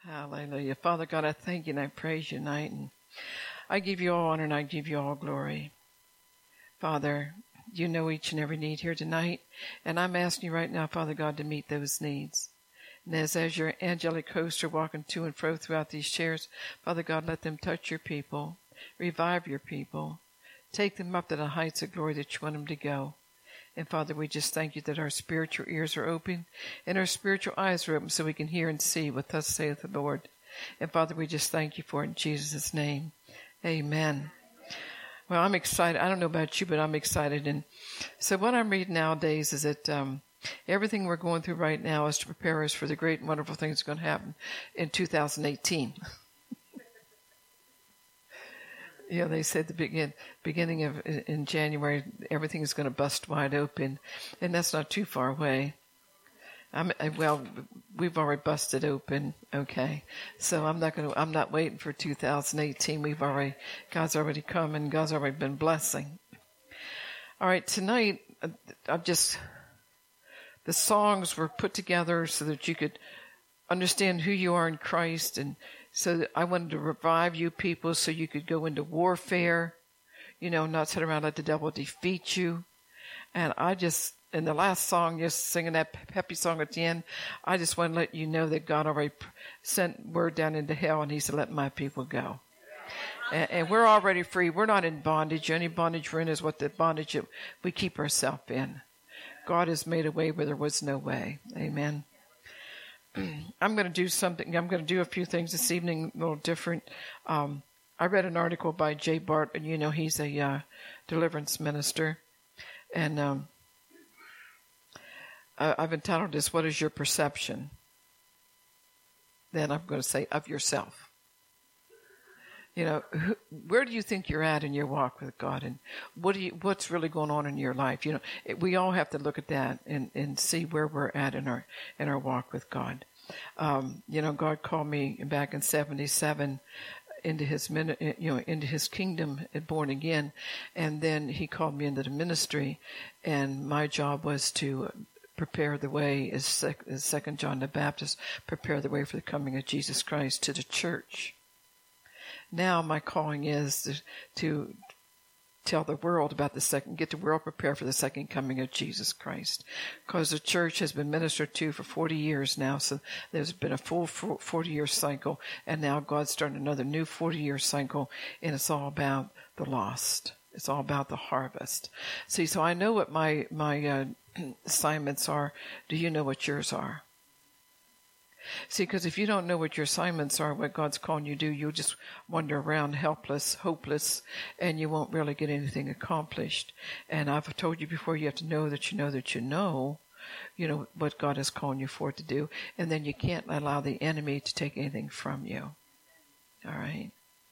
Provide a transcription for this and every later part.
Hallelujah. Father God, I thank you and I praise you tonight. And I give you all honor and I give you all glory. Father, you know each and every need here tonight. And I'm asking you right now, Father God, to meet those needs. And as your angelic hosts are walking to and fro throughout these chairs, Father God, let them touch your people. Revive your people. Take them up to the heights of glory that you want them to go. And Father, we just thank you that our spiritual ears are open and our spiritual eyes are open so we can hear and see what thus saith the Lord. And Father, we just thank you for it in Jesus' name. Amen. Well, I'm excited. I don't know about you, but I'm excited. And so what I'm reading nowadays is that everything we're going through right now is to prepare us for the great and wonderful things that are going to happen in 2018. You know, they said the beginning of in January, everything is going to bust wide open, and that's not too far away. We've already busted open. Okay, so I'm not waiting for 2018. God's already come and God's already been blessing. All right, tonight, the songs were put together so that you could understand who you are in Christ, and so that I wanted to revive you people so you could go into warfare, not sit around and let the devil defeat you. And in the last song, just singing that peppy song at the end, I just want to let you know that God already sent word down into hell and he said, let my people go. And we're already free. We're not in bondage. The only bondage we're in is what the bondage that we keep ourselves in. God has made a way where there was no way. Amen. I'm going to do something. I'm going to do a few things this evening, a little different. I read an article by Jay Bartlett. He's a deliverance minister. And I've entitled this, What is Your Perception? Then I'm going to say, of yourself. Where do you think you're at in your walk with God? And what's really going on in your life? We all have to look at that and see where we're at in our walk with God. God called me back in 1977 into his kingdom and born again. And then he called me into the ministry, and my job was to prepare the way, as Second John the Baptist, prepare the way for the coming of Jesus Christ to the church. Now my calling is to tell the world about get the world prepared for the second coming of Jesus Christ. Because the church has been ministered to for 40 years now, so there's been a full 40-year cycle, and now God's starting another new 40-year cycle, and it's all about the lost. It's all about the harvest. See, so I know what my assignments are. Do you know what yours are? See, because if you don't know what your assignments are, what God's calling you to do, you'll just wander around helpless, hopeless, and you won't really get anything accomplished. And I've told you before, you have to know that you know that you know what God is calling you for to do, and then you can't allow the enemy to take anything from you. All right?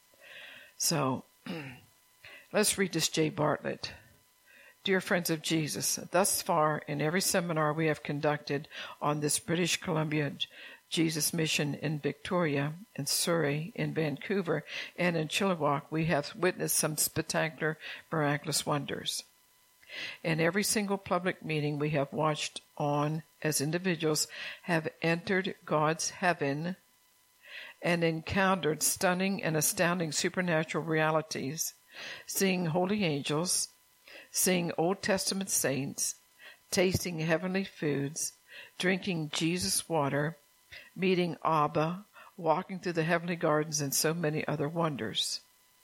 So, let's read this Jay Bartlett. Dear friends of Jesus, thus far in every seminar we have conducted on this British Columbia Jesus mission in Victoria, in Surrey, in Vancouver, and in Chilliwack, we have witnessed some spectacular, miraculous wonders. In every single public meeting we have watched on as individuals have entered God's heaven and encountered stunning and astounding supernatural realities, seeing holy angels, seeing Old Testament saints, tasting heavenly foods, drinking Jesus' water, meeting Abba, walking through the heavenly gardens, and so many other wonders.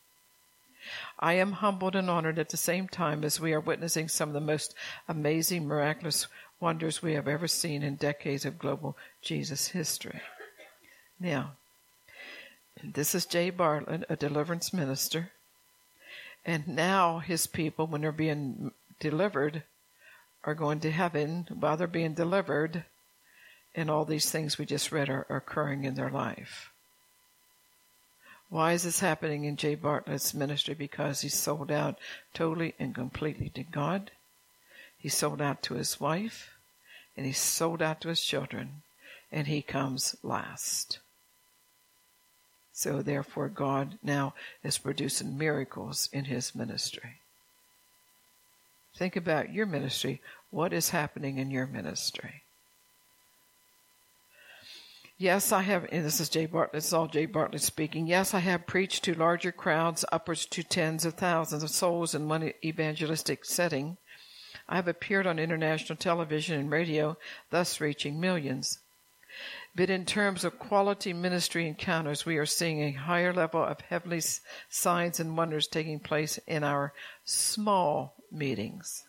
I am humbled and honored at the same time as we are witnessing some of the most amazing, miraculous wonders we have ever seen in decades of global Jesus history. Now, this is Jay Bartlett, a deliverance minister. And now his people, when they're being delivered, are going to heaven while they're being delivered, and all these things we just read are occurring in their life. Why is this happening in Jay Bartlett's ministry? Because he's sold out totally and completely to God. He's sold out to his wife, and he's sold out to his children, and he comes last. So therefore God now is producing miracles in his ministry. Think about your ministry. What is happening in your ministry? Yes, I have, and this is Jay Bartlett, this is all Jay Bartlett speaking. Yes, I have preached to larger crowds, upwards to tens of thousands of souls in one evangelistic setting. I have appeared on international television and radio, thus reaching millions. But in terms of quality ministry encounters, we are seeing a higher level of heavenly signs and wonders taking place in our small meetings.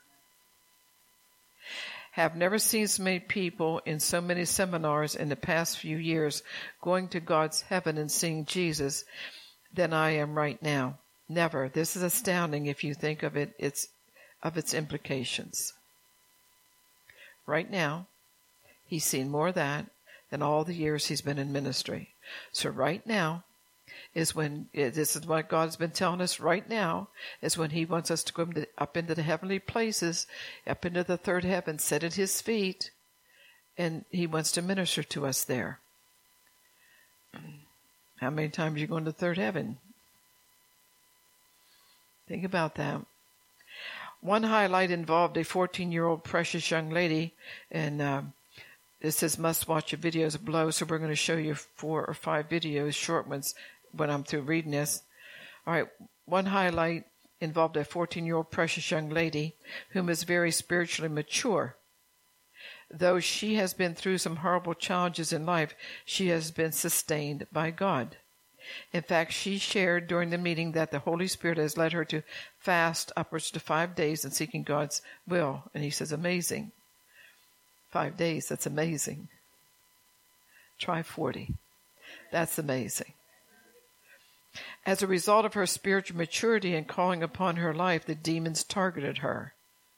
Have never seen so many people in so many seminars in the past few years going to God's heaven and seeing Jesus than I am right now. Never. This is astounding if you think of it, its implications. Right now, he's seen more of that than all the years he's been in ministry. So right now is when, this is what God's been telling us right now, is when he wants us to go up into the heavenly places, up into the third heaven, sit at his feet, and he wants to minister to us there. How many times are you going to the third heaven? Think about that. One highlight involved a 14-year-old precious young lady, and it says must watch your videos below, so we're going to show you 4 or 5 videos, short ones, when I'm through reading this. All right, one highlight involved a 14-year-old precious young lady whom is very spiritually mature. Though she has been through some horrible challenges in life, she has been sustained by God. In fact, she shared during the meeting that the Holy Spirit has led her to fast upwards to 5 days in seeking God's will. And he says, amazing. 5 days, that's amazing. Try 40. That's amazing. As a result of her spiritual maturity and calling upon her life, the demons targeted her.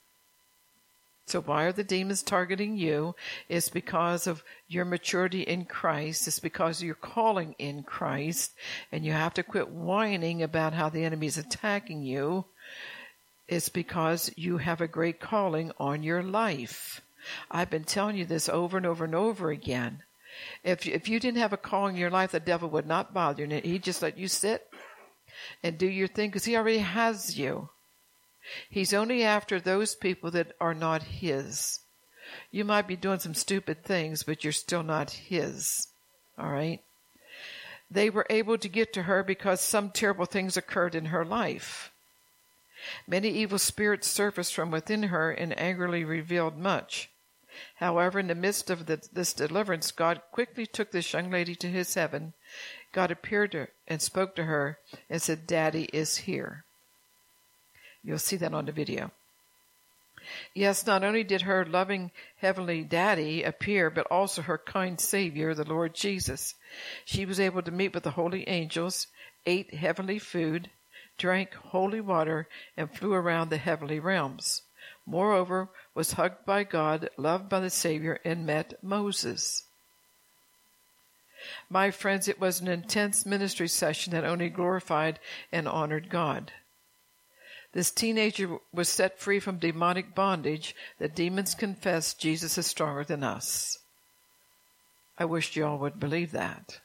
So why are the demons targeting you? It's because of your maturity in Christ. It's because of your calling in Christ. And you have to quit whining about how the enemy is attacking you. It's because you have a great calling on your life. I've been telling you this over and over and over again. If you didn't have a calling in your life, the devil would not bother you. He'd just let you sit and do your thing because he already has you. He's only after those people that are not his. You might be doing some stupid things, but you're still not his. All right? They were able to get to her because some terrible things occurred in her life. Many evil spirits surfaced from within her and angrily revealed much. However, in the midst of this deliverance, God quickly took this young lady to his heaven. God appeared to her and spoke to her and said, Daddy is here. You'll see that on the video. Yes, not only did her loving heavenly daddy appear, but also her kind Savior, the Lord Jesus. She was able to meet with the holy angels, ate heavenly food, drank holy water, and flew around the heavenly realms. Moreover, was hugged by God, loved by the Savior, and met Moses. My friends, it was an intense ministry session that only glorified and honored God. This teenager was set free from demonic bondage. The demons confessed Jesus is stronger than us. I wish you all would believe that.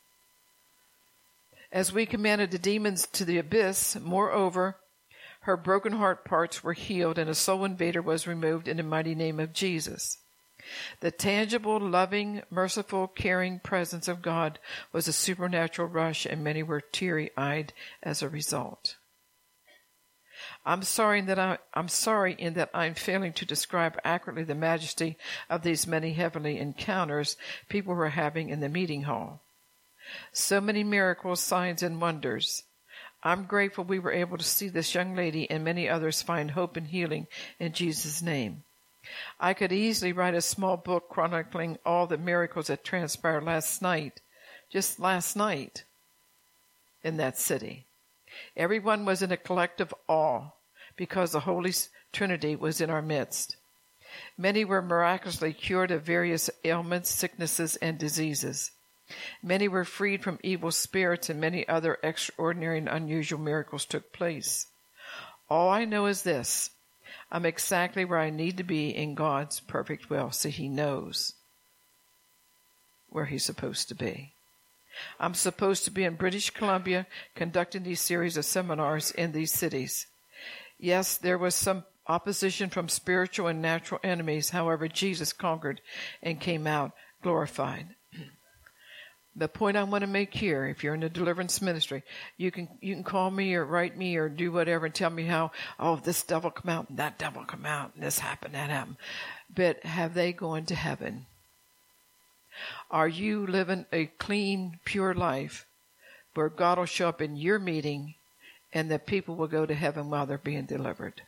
As we commanded the demons to the abyss, moreover, her broken heart parts were healed and a soul invader was removed in the mighty name of Jesus. The tangible, loving, merciful, caring presence of God was a supernatural rush, and many were teary-eyed as a result. I'm sorry in that I'm failing to describe accurately the majesty of these many heavenly encounters people were having in the meeting hall. So many miracles, signs, and wonders. I'm grateful we were able to see this young lady and many others find hope and healing in Jesus' name. I could easily write a small book chronicling all the miracles that transpired just last night, in that city. Everyone was in a collective awe because the Holy Trinity was in our midst. Many were miraculously cured of various ailments, sicknesses, and diseases. Many were freed from evil spirits, and many other extraordinary and unusual miracles took place. All I know is this: I'm exactly where I need to be in God's perfect will. See, he knows where he's supposed to be. I'm supposed to be in British Columbia conducting these series of seminars in these cities. Yes, there was some opposition from spiritual and natural enemies. However, Jesus conquered and came out glorified. The point I want to make here, if you're in the deliverance ministry, you can call me or write me or do whatever and tell me how, oh, this devil come out and that devil come out and this happened, that happened. But have they gone to heaven? Are you living a clean, pure life where God will show up in your meeting and the people will go to heaven while they're being delivered?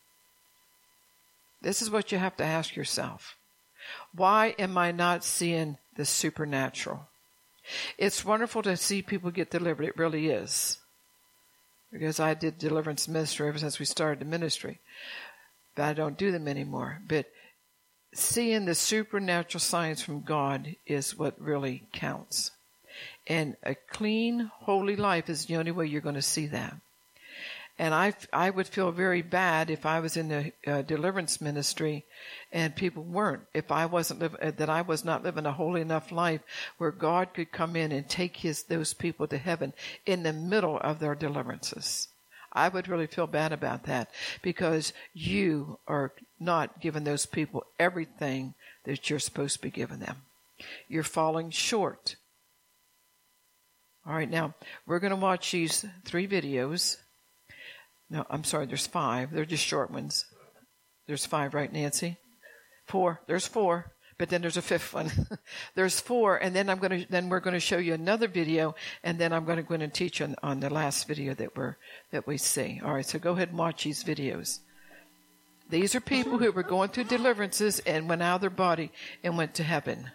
This is what you have to ask yourself. Why am I not seeing the supernatural? It's wonderful to see people get delivered. It really is. Because I did deliverance ministry ever since we started the ministry. But I don't do them anymore. But seeing the supernatural signs from God is what really counts. And a clean, holy life is the only way you're going to see that. And I would feel very bad if I was in the deliverance ministry and people weren't. If I that I was not living a holy enough life where God could come in and take those people to heaven in the middle of their deliverances. I would really feel bad about that because you are not giving those people everything that you're supposed to be giving them. You're falling short. All right, now we're going to watch these 3 videos. No, I'm sorry, there's 5. They're just short ones. There's 5, right, Nancy? 4. There's 4. But then there's a 5th one. There's 4, and then we're going to show you another video, and then I'm going to go in and teach on the last video that we see. All right, so go ahead and watch these videos. These are people who were going through deliverances and went out of their body and went to heaven.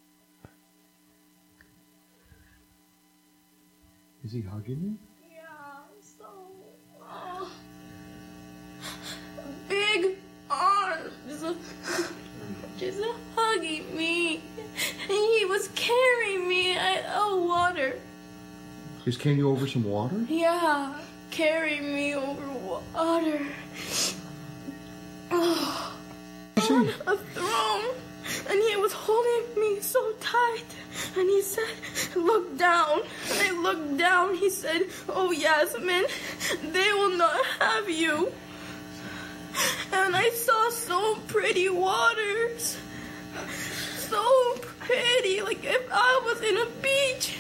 Is he hugging you? Big arms, just hugging me, and he was carrying me out of water. Just carrying you over some water? Yeah, carrying me over water. Oh, on a throne, and he was holding me so tight, and he said, "Look down." And I looked down. He said, "Oh, Yasmin, they will not have you." And I saw so pretty waters. So pretty, like if I was in a beach.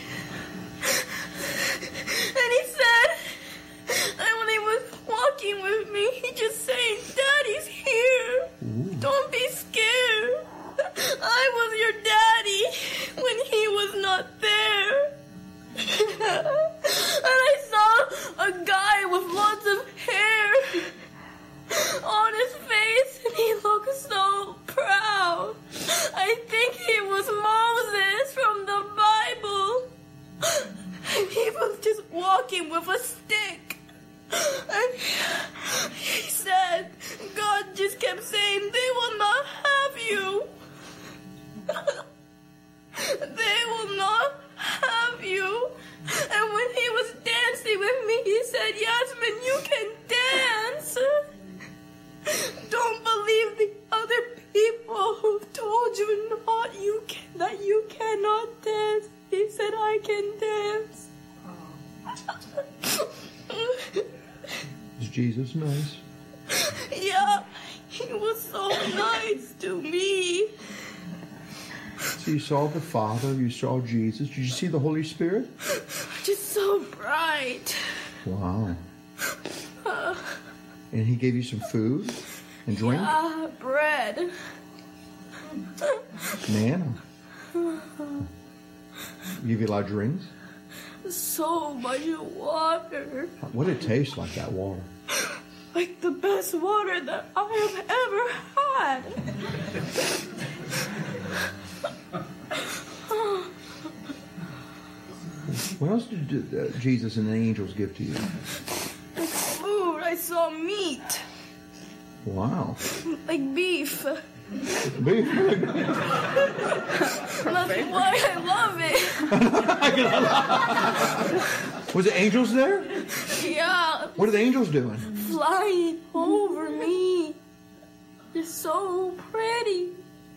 And he said, and when he was walking with me, he just saying, "Daddy's here. Don't be scared. I was your daddy when he was not there." And I saw a guy with lots of hair on his face, and he looked so proud. I think he was Moses from the Bible. And he was just walking with a stick. And he said, God just kept saying, "They will not have you. They will not have you." And when he was dancing with me, he said, "Yasmin, you can dance. Don't believe the other people who told you that you cannot dance." He said, "I can dance." Is Jesus nice? Yeah, he was so nice to me. So you saw the Father, you saw Jesus. Did you see the Holy Spirit? Just so bright. Wow. And he gave you some food and drink? Bread. Manna. Give you a lot of drinks? So much water. What did it taste like, that water? Like the best water that I have ever had. What else did Jesus and the angels give to you? Food. I saw meat. Wow. Like beef. Beef? That's why I love it. Was the angels there? Yeah. What are the angels doing? Flying over me. They're so pretty.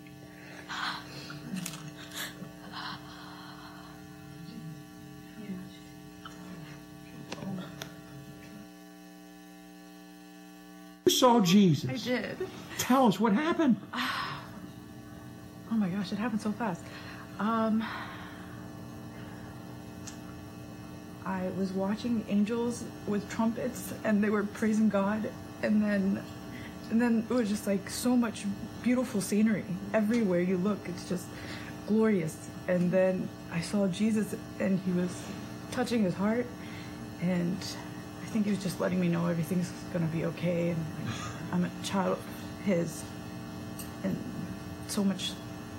You saw Jesus. I did. Tell us what happened. Oh my gosh, it happened so fast. I was watching angels with trumpets, and they were praising God, and then it was just like so much beautiful scenery everywhere you look. It's just glorious. And then I saw Jesus, and he was touching his heart, and I think he was just letting me know everything's gonna be okay, and I'm a child of his, and so much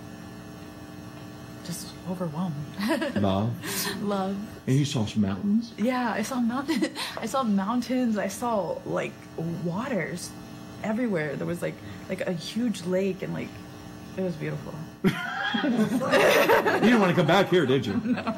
just overwhelmed. Love. And you saw some mountains? Yeah, I saw mountains. I saw like waters everywhere. There was like a huge lake, and like it was beautiful. You didn't want to come back here, did you? No.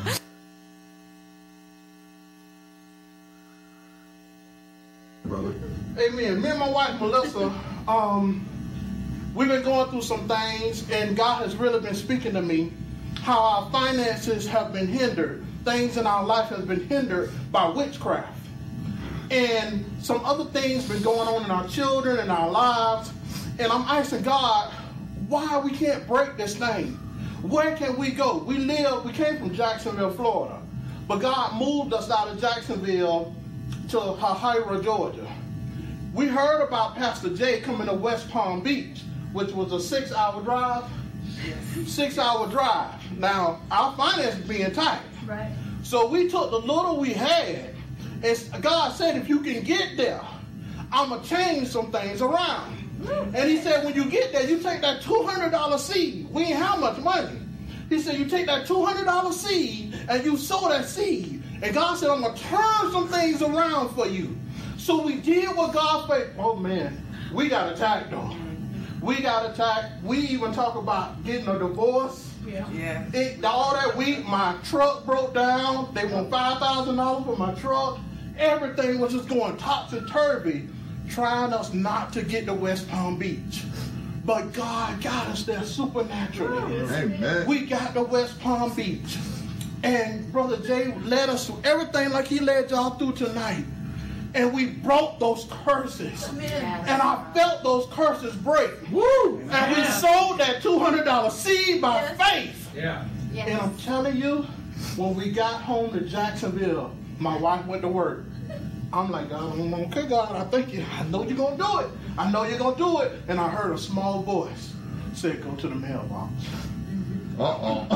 Brother. Amen. Me and my wife Melissa, we've been going through some things, and God has really been speaking to me how our finances have been hindered. Things in our life have been hindered by witchcraft. And some other things been going on in our children and our lives. And I'm asking God, why we can't break this thing? Where can we go? We came from Jacksonville, Florida. But God moved us out of Jacksonville to Hahira, Georgia. We heard about Pastor Jay coming to West Palm Beach, which was a 6-hour drive. 6-hour drive. Now, our finances being tight. Right. So we took the little we had, and God said, if you can get there, I'm going to change some things around. And he said, when you get there, you take that $200 seed. We ain't have much money. He said, you take that $200 seed, and you sow that seed. And God said, I'm going to turn some things around for you. So we did what God said. Oh, man, we got attacked, though. We got attacked. We even talk about getting a divorce. Yeah. All that week, my truck broke down. They want $5,000 for my truck. Everything was just going topsy-turvy, trying us not to get to West Palm Beach. But God got us there supernaturally. Amen. We got to West Palm Beach. And Brother Jay led us through everything like he led y'all through tonight. And we broke those curses. Amen. And I felt those curses break. Woo! And we sold that $200 seed by faith. Yeah. And I'm telling you, when we got home to Jacksonville, my wife went to work. I'm like, God, okay, God, I thank you. I know you're going to do it. I know you're going to do it. And I heard a small voice say, go to the mailbox. Uh-oh.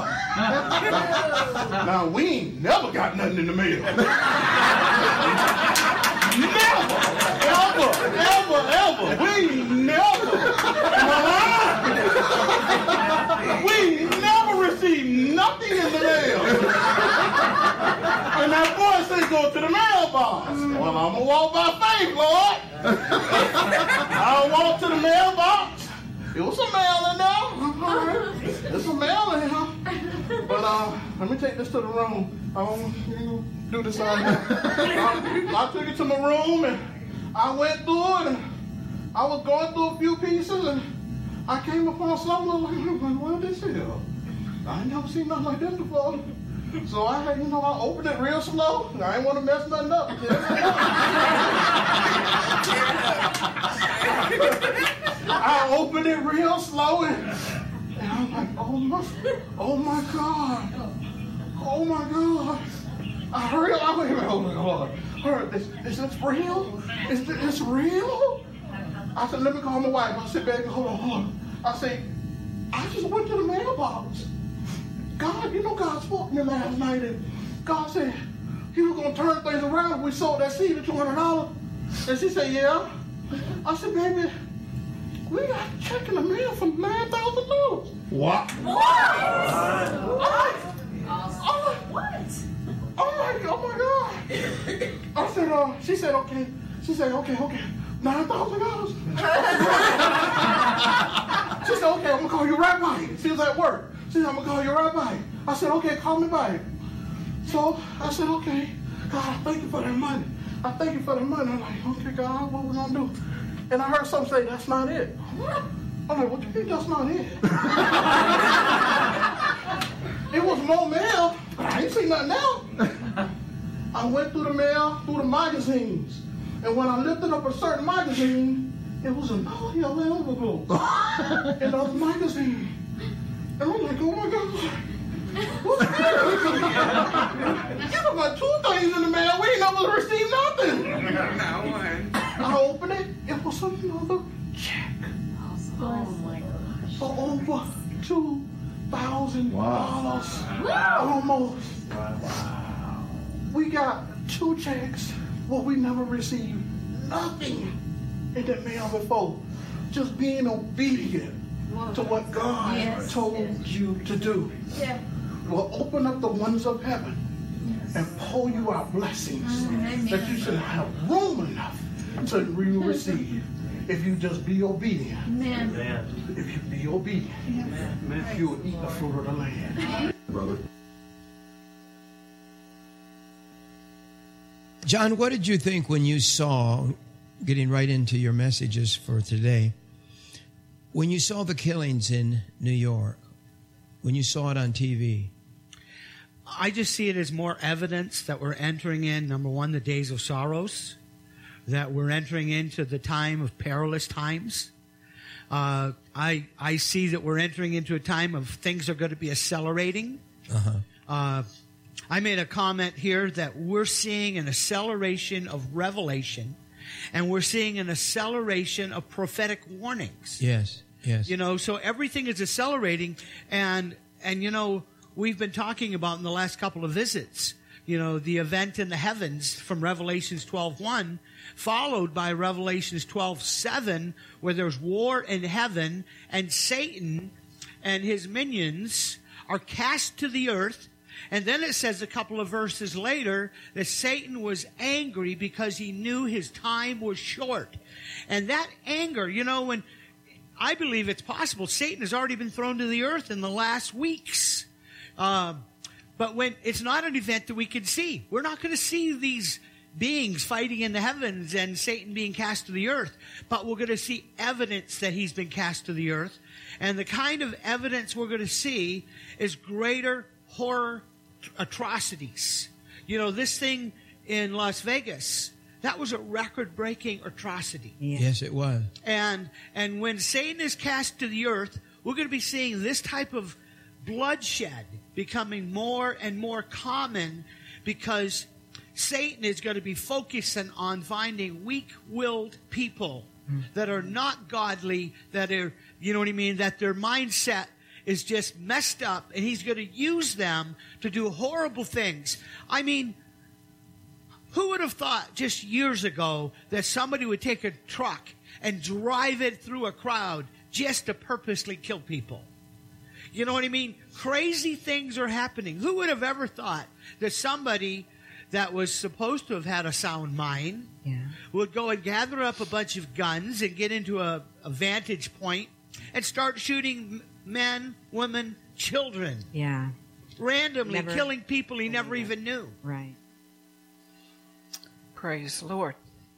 Now, we ain't never got nothing in the mail. Ever. We never received nothing in the mail. And that boy said, go to the mailbox. Well, I'm going to walk by faith, Lord. I walked to the mailbox. It was some mail in there. There's some mail in here. But let me take this to the room. I don't do this out here. I took it to my room, and I went through it, and I was going through a few pieces, and I came upon something like, what is this here? I ain't never seen nothing like this before. So I had, I opened it real slow. I ain't want to mess nothing up. I opened it real slow, and I'm like, oh my God. I heard it. I went, oh my God. Is this real? Is this real? I said, let me call my wife. I said, baby, hold on. I said, I just went to the mailbox. God, God spoke to me last night, and God said he was going to turn things around if we sold that seed at $200. And she said, yeah. I said, baby, we got a check in the mail for $9,000. What? Oh my God. I said, she said, okay. She said, okay. $9,000. She said, okay, I'm going to call you right back. She was at work. She said, I'm going to call you right back. I said, okay, call me back. So I said, okay, God, I thank you for that money. I'm like, okay, God, what we going to do? And I heard something say, that's not it. I'm like, what you think that's not it? It was more mail, but I ain't seen nothing else. I went through the mail, through the magazines. And when I lifted up a certain magazine, it was another yellow envelope in the magazine. And I'm like, oh my God. What's this? You know, like 2 things never received nothing. I opened it. It was another check. Oh my gosh. For over $2,000. Almost. Wow. We got 2 checks, but we never received nothing in the mail before. Just being obedient to what God told you to do. Yeah. Will open up the windows of heaven and pour you out blessings that you should have room enough to receive if you just be obedient. Amen. If you be obedient, you will eat the fruit of the land. Brother. John, what did you think when you saw, getting right into your messages for today, when you saw the killings in New York, when you saw it on TV? I just see it as more evidence that we're entering in, number one, the days of sorrows, that we're entering into the time of perilous times. I see that we're entering into a time of things are going to be accelerating. I made a comment here that we're seeing an acceleration of revelation, and we're seeing an acceleration of prophetic warnings. Yes, yes. You know, so everything is accelerating, and you know, we've been talking about in the last couple of visits, you know, the event in the heavens from Revelations 12:1, followed by Revelations 12:7, where there's war in heaven, and Satan and his minions are cast to the earth. And then it says a couple of verses later that Satan was angry because he knew his time was short. And that anger, you know, when I believe it's possible, Satan has already been thrown to the earth in the last weeks. But when it's not an event that we can see, we're not going to see these beings fighting in the heavens and Satan being cast to the earth, but we're going to see evidence that he's been cast to the earth. And the kind of evidence we're going to see is greater horror atrocities. You know, this thing in Las Vegas, that was a record-breaking atrocity. Yeah. Yes, it was. And when Satan is cast to the earth, we're going to be seeing this type of bloodshed becoming more and more common, because Satan is going to be focusing on finding weak-willed people that are not godly, that are, you know what I mean, that their mindset is just messed up, and he's going to use them to do horrible things. I mean, who would have thought just years ago that somebody would take a truck and drive it through a crowd just to purposely kill people? You know what I mean? Crazy things are happening. Who would have ever thought that somebody that was supposed to have had a sound mind would go and gather up a bunch of guns and get into a vantage point and start shooting men, women, children. Yeah. Randomly killing people he never even knew. Right. Praise the Lord.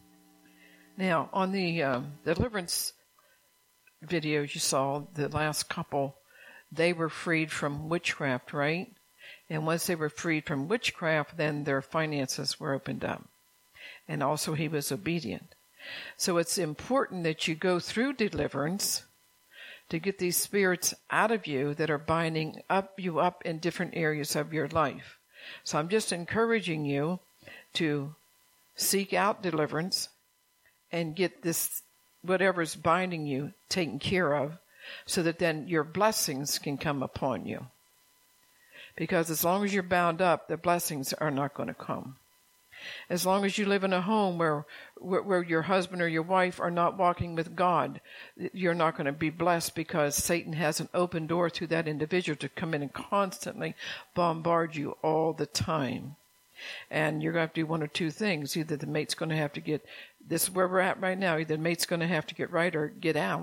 Now, on the deliverance videos you saw, the last couple, they were freed from witchcraft, right? And once they were freed from witchcraft, then their finances were opened up. And also he was obedient. So it's important that you go through deliverance to get these spirits out of you that are binding you up in different areas of your life. So I'm just encouraging you to seek out deliverance and get this, whatever's binding you, taken care of, so that then your blessings can come upon you. Because as long as you're bound up, the blessings are not going to come. As long as you live in a home where your husband or your wife are not walking with God, you're not going to be blessed, because Satan has an open door to that individual to come in and constantly bombard you all the time. And you're going to have to do one or two things. Either the mate's going to have to get, this is where we're at right now, either the mate's going to have to get right or get out.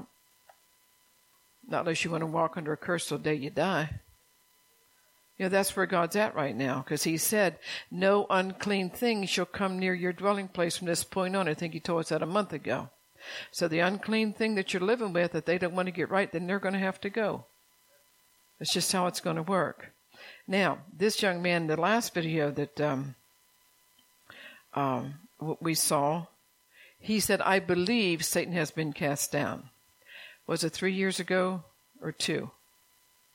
Not unless you want to walk under a curse till the day you die. You know, that's where God's at right now, because he said, no unclean thing shall come near your dwelling place from this point on. I think he told us that a month ago. So the unclean thing that you're living with, if they don't want to get right, then they're going to have to go. That's just how it's going to work. Now, this young man, the last video that we saw, he said, I believe Satan has been cast down. Was it 3 years ago or 2?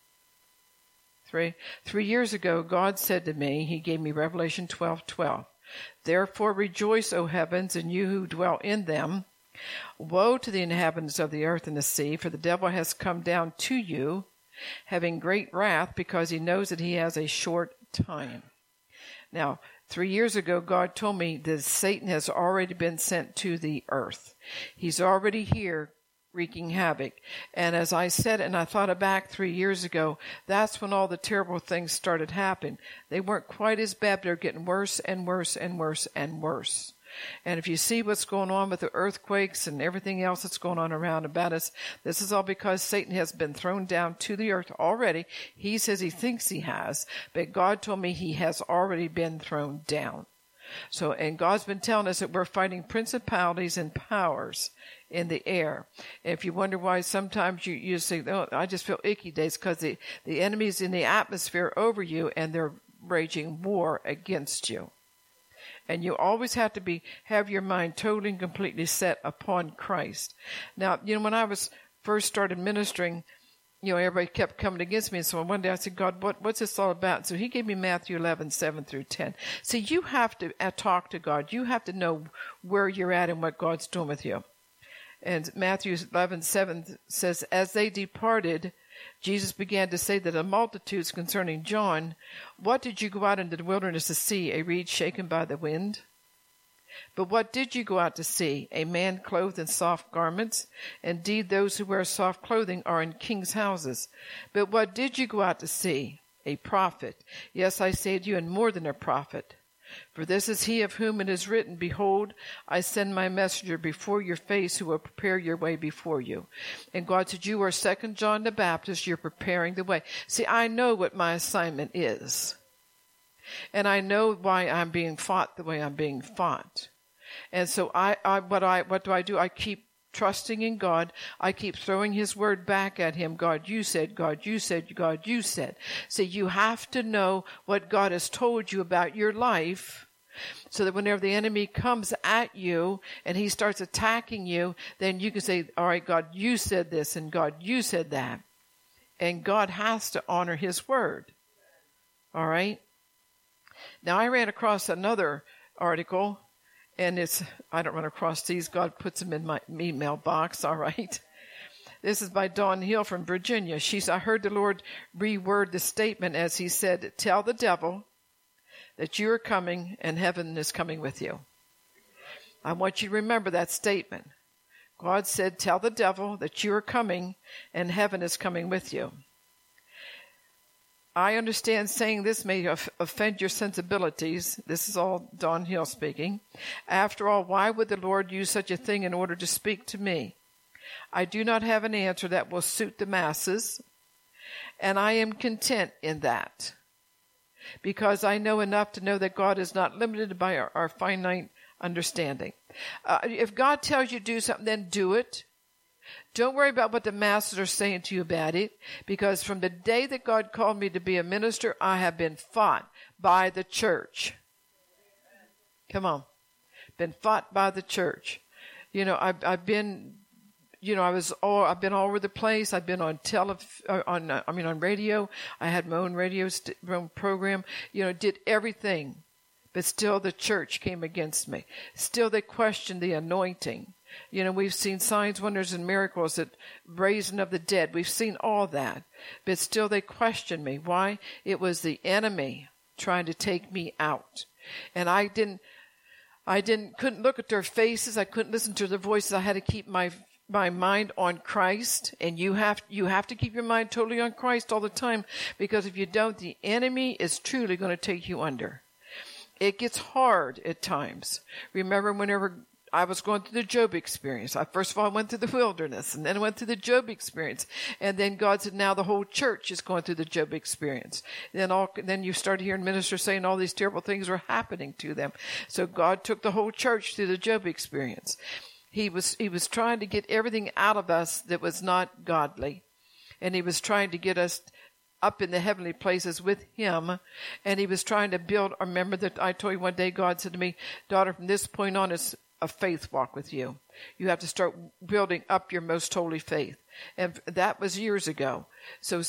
3 years ago, God said to me, he gave me Revelation 12:12. Therefore rejoice, O heavens, and you who dwell in them. Woe to the inhabitants of the earth and the sea, for the devil has come down to you, having great wrath, because he knows that he has a short time. Now, 3 years ago, God told me that Satan has already been sent to the earth. He's already here wreaking havoc. And as I said, and I thought back 3 years ago, that's when all the terrible things started happening. They weren't quite as bad, but they're getting worse and worse and worse and worse. And if you see what's going on with the earthquakes and everything else that's going on around about us, this is all because Satan has been thrown down to the earth already. He says he thinks he has, but God told me he has already been thrown down. So, and God's been telling us that we're fighting principalities and powers in the air. And if you wonder why sometimes you say, oh, I just feel icky days, because the enemy's in the atmosphere over you and they're raging war against you. And you always have to have your mind totally and completely set upon Christ. Now, when I was first started ministering, everybody kept coming against me. And so one day I said, God, what's this all about? And so he gave me Matthew 11:7-10. See, you have to talk to God. You have to know where you're at and what God's doing with you. And Matthew 11:7 says, as they departed, Jesus began to say to the multitudes concerning John, what did you go out into the wilderness to see? A reed shaken by the wind? But what did you go out to see? A man clothed in soft garments? Indeed, those who wear soft clothing are in kings' houses. But what did you go out to see? A prophet. Yes, I say to you, and more than a prophet. For this is he of whom it is written, behold, I send my messenger before your face who will prepare your way before you. And God said, you are second John the Baptist, you're preparing the way. See, I know what my assignment is. And I know why I'm being fought the way I'm being fought. And so what do I do? I keep trusting in God. I keep throwing his word back at him. God, you said, God, you said, God, you said. So you have to know what God has told you about your life, so that whenever the enemy comes at you and he starts attacking you, then you can say, all right, God, you said this, and God, you said that. And God has to honor his word. All right? Now, I ran across another article, and I don't run across these. God puts them in my email box, all right? This is by Dawn Hill from Virginia. I heard the Lord reword the statement as he said, tell the devil that you are coming and heaven is coming with you. I want you to remember that statement. God said, tell the devil that you are coming and heaven is coming with you. I understand saying this may offend your sensibilities. This is all Dawn Hill speaking. After all, why would the Lord use such a thing in order to speak to me? I do not have an answer that will suit the masses, and I am content in that, because I know enough to know that God is not limited by our finite understanding. If God tells you to do something, then do it. Don't worry about what the masses are saying to you about it, because from the day that God called me to be a minister, I have been fought by the church. Come on. Been fought by the church. I've been all over the place. I've been on on radio. I had my own radio program, did everything. But still the church came against me. Still they questioned the anointing. We've seen signs, wonders, and miracles, that raising of the dead. We've seen all that. But still they questioned me. Why? It was the enemy trying to take me out. And I couldn't look at their faces. I couldn't listen to their voices. I had to keep my mind on Christ. And you have to keep your mind totally on Christ all the time, because if you don't, the enemy is truly going to take you under. It gets hard at times. Remember whenever I was going through the Job experience. First of all, I went through the wilderness, and then I went through the Job experience. And then God said, now the whole church is going through the Job experience. Then you started hearing ministers saying all these terrible things were happening to them. So God took the whole church through the Job experience. He was trying to get everything out of us that was not godly. And he was trying to get us up in the heavenly places with him. And he was trying to build. I remember that I told you one day, God said to me, daughter, from this point on, it's a faith walk with you. You have to start building up your most holy faith. And that was years ago. So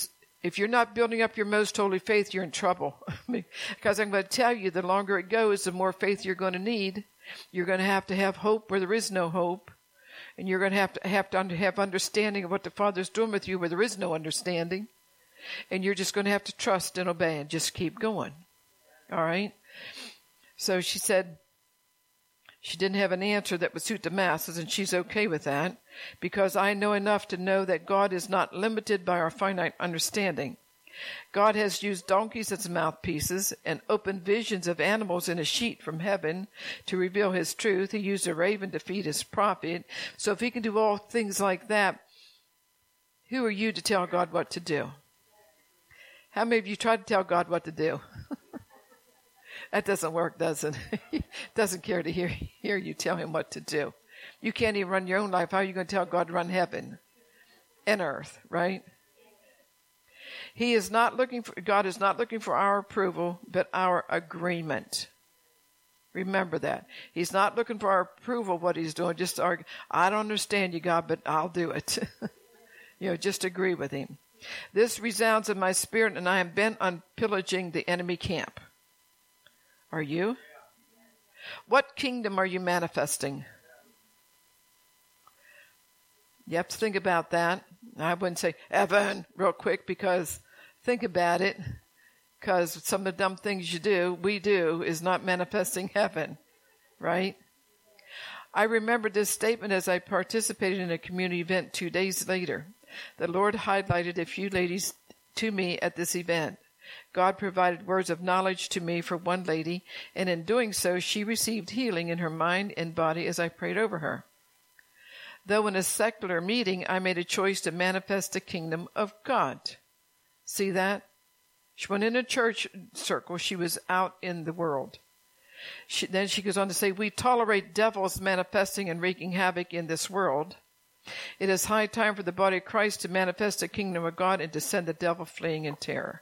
If you're not building up your most holy faith, you're in trouble. Because I'm going to tell you, the longer it goes, the more faith you're going to need. You're going to have hope where there is no hope. And you're going to have understanding of what the Father's doing with you where there is no understanding. And you're just going to have to trust and obey and just keep going. All right? So she said she didn't have an answer that would suit the masses, and she's okay with that, because I know enough to know that God is not limited by our finite understanding. God has used donkeys as mouthpieces and opened visions of animals in a sheet from heaven to reveal his truth. He used a raven to feed his prophet. So if he can do all things like that, who are you to tell God what to do? How many of you tried to tell God what to do? That doesn't work, does it? He doesn't care to hear you tell him what to do. You can't even run your own life. How are you going to tell God to run heaven and earth, right? God is not looking for our approval, but our agreement. Remember that. He's not looking for our approval of what he's doing. Just argue, I don't understand you, God, but I'll do it. Just agree with him. This resounds in my spirit, and I am bent on pillaging the enemy camp. Are you? What kingdom are you manifesting? You have to think about that. I wouldn't say heaven real quick, because think about it. Because some of the dumb things we do, is not manifesting heaven, right? I remember this statement as I participated in a community event 2 days later. The Lord highlighted a few ladies to me at this event. God provided words of knowledge to me for one lady, and in doing so, she received healing in her mind and body as I prayed over her. Though in a secular meeting, I made a choice to manifest the kingdom of God. See that? She went in a church circle. She was out in the world. Then she goes on to say, we tolerate devils manifesting and wreaking havoc in this world. It is high time for the body of Christ to manifest the kingdom of God and to send the devil fleeing in terror.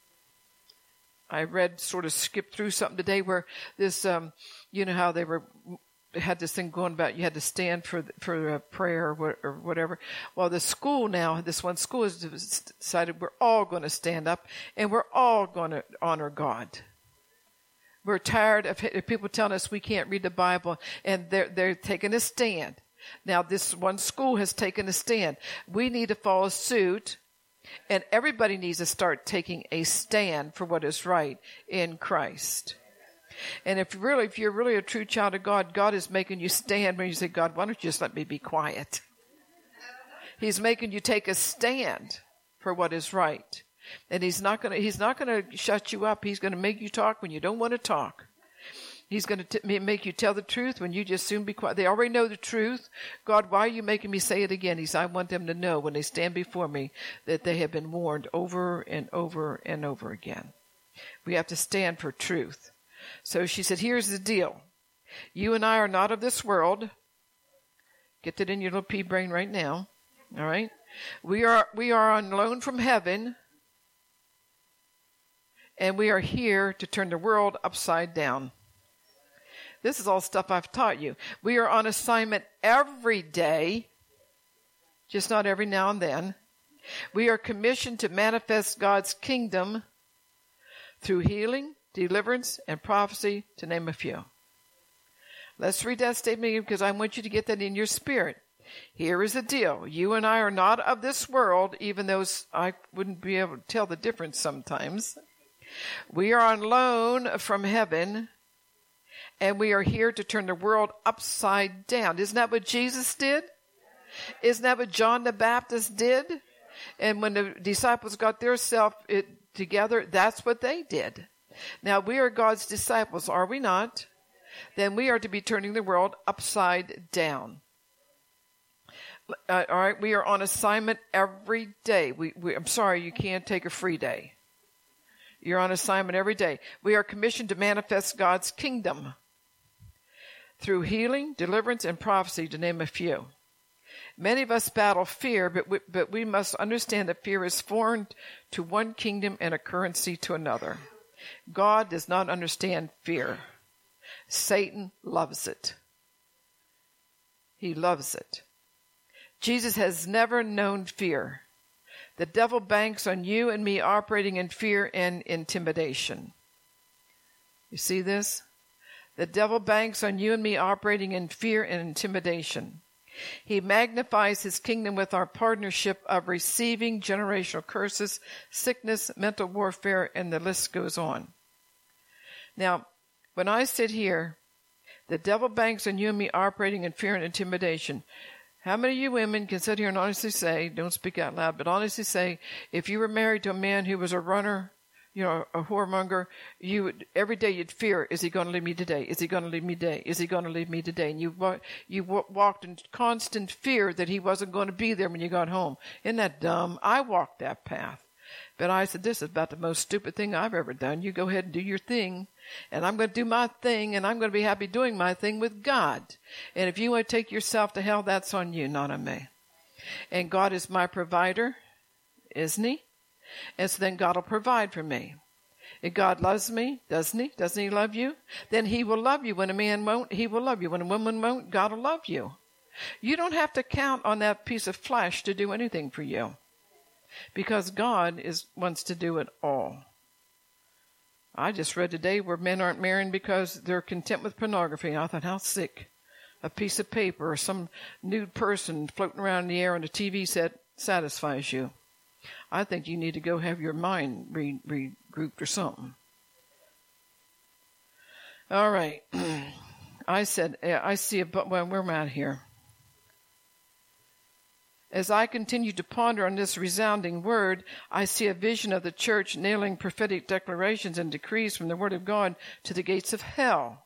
I sort of skipped through something today where this, how they had this thing going about you had to stand for a prayer or whatever. Well, this one school has decided we're all going to stand up and we're all going to honor God. We're tired of people telling us we can't read the Bible, and they're taking a stand. Now, this one school has taken a stand. We need to follow suit. And everybody needs to start taking a stand for what is right in Christ. And if you're really a true child of God, God is making you stand when you say, God, why don't you just let me be quiet? He's making you take a stand for what is right. And he's not going to shut you up. He's going to make you talk when you don't want to talk. He's going to make you tell the truth when you just soon be quiet. They already know the truth. God, why are you making me say it again? He said, I want them to know when they stand before me that they have been warned over and over and over again. We have to stand for truth. So she said, here's the deal. You and I are not of this world. Get that in your little pea brain right now. All right? We are on loan from heaven. And we are here to turn the world upside down. This is all stuff I've taught you. We are on assignment every day, just not every now and then. We are commissioned to manifest God's kingdom through healing, deliverance, and prophecy, to name a few. Let's read that statement again, because I want you to get that in your spirit. Here is the deal. You and I are not of this world, even though I wouldn't be able to tell the difference sometimes. We are on loan from heaven, and we are here to turn the world upside down. Isn't that what Jesus did? Isn't that what John the Baptist did? And when the disciples got their self together, that's what they did. Now, we are God's disciples, are we not? Then we are to be turning the world upside down. All right, we are on assignment every day. I'm sorry, you can't take a free day. You're on assignment every day. We are commissioned to manifest God's kingdom through healing, deliverance, and prophecy, to name a few. Many of us battle fear, but we must understand that fear is foreign to one kingdom and a currency to another. God does not understand fear. Satan loves it. He loves it. Jesus has never known fear. The devil banks on you and me operating in fear and intimidation. You see this? The devil banks on you and me operating in fear and intimidation. He magnifies his kingdom with our partnership of receiving generational curses, sickness, mental warfare, and the list goes on. Now, when I sit here, the devil banks on you and me operating in fear and intimidation. How many of you women can sit here and honestly say, don't speak out loud, but honestly say, if you were married to a man who was a runner, a whoremonger, every day you'd fear, is he going to leave me today? Is he going to leave me today? Is he going to leave me today? And you walked in constant fear that he wasn't going to be there when you got home. Isn't that dumb? I walked that path. But I said, this is about the most stupid thing I've ever done. You go ahead and do your thing, and I'm going to do my thing, and I'm going to be happy doing my thing with God. And if you want to take yourself to hell, that's on you, not on me. And God is my provider, isn't he? And so then God will provide for me. If God loves me, doesn't he? Doesn't he love you? Then he will love you. When a man won't, he will love you. When a woman won't, God will love you. You don't have to count on that piece of flesh to do anything for you, because God wants to do it all. I just read today where men aren't marrying because they're content with pornography. And I thought, how sick. A piece of paper or some nude person floating around in the air on a TV set satisfies you. I think you need to go have your mind regrouped or something. All right. I see where am I at here? As I continue to ponder on this resounding word, I see a vision of the church nailing prophetic declarations and decrees from the word of God to the gates of hell.